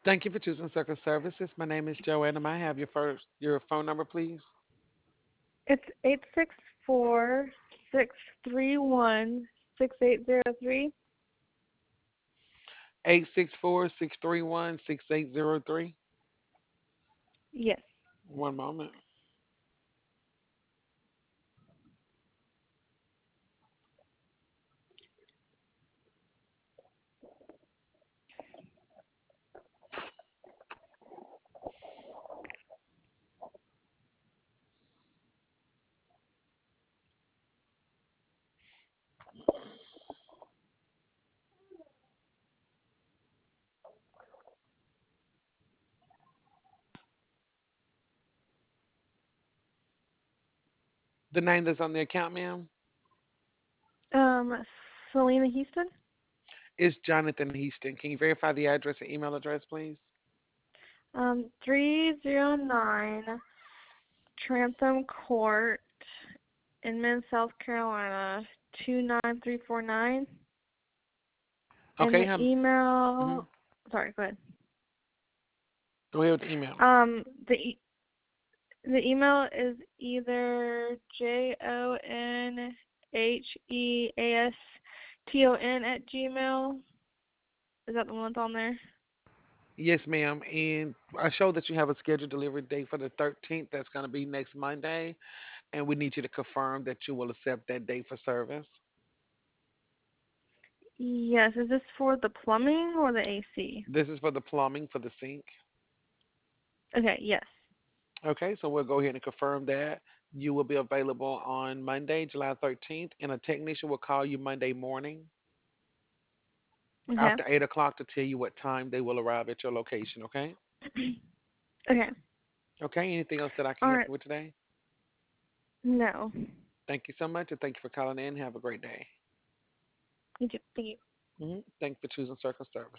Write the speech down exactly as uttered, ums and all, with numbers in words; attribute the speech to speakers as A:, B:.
A: Thank you for choosing Circle Services. My name is Joanna. May I have your first your phone number, please?
B: It's eight six four six three one six eight zero three.
A: Eight six four six three one six eight zero three.
B: Yes.
A: One moment. The name that's on the account, ma'am,
B: Um, Selena Houston.
A: is Jonathan Heaston. Can you verify the address and email address, please?
B: Um, three zero nine Trantham Court, Inman, South Carolina two nine three four nine. And
A: Okay,
B: the
A: hon. Hmm.
B: email. Sorry, go ahead.
A: Go ahead with the email.
B: Um, the e- the email is either J O N H E A S T O N at Gmail. Is that the one that's on there?
A: Yes, ma'am. And I show that you have a scheduled delivery date for the thirteenth. That's going to be next Monday. And we need you to confirm that you will accept that date for service.
B: Yes. Is this for the plumbing or the A C?
A: This is for the plumbing for the sink.
B: Okay. Yes.
A: Okay, so we'll go ahead and confirm that. You will be available on Monday, July thirteenth, and a technician will call you Monday morning
B: Okay.
A: after eight o'clock to tell you what time they will arrive at your location. Okay?
B: Okay.
A: Okay, anything else that I can
B: All
A: help
B: right.
A: you with today?
B: No.
A: Thank you so much, and thank you for calling in. Have a great day.
B: You too. Thank you.
A: Hmm. Thank you for choosing Circle Service.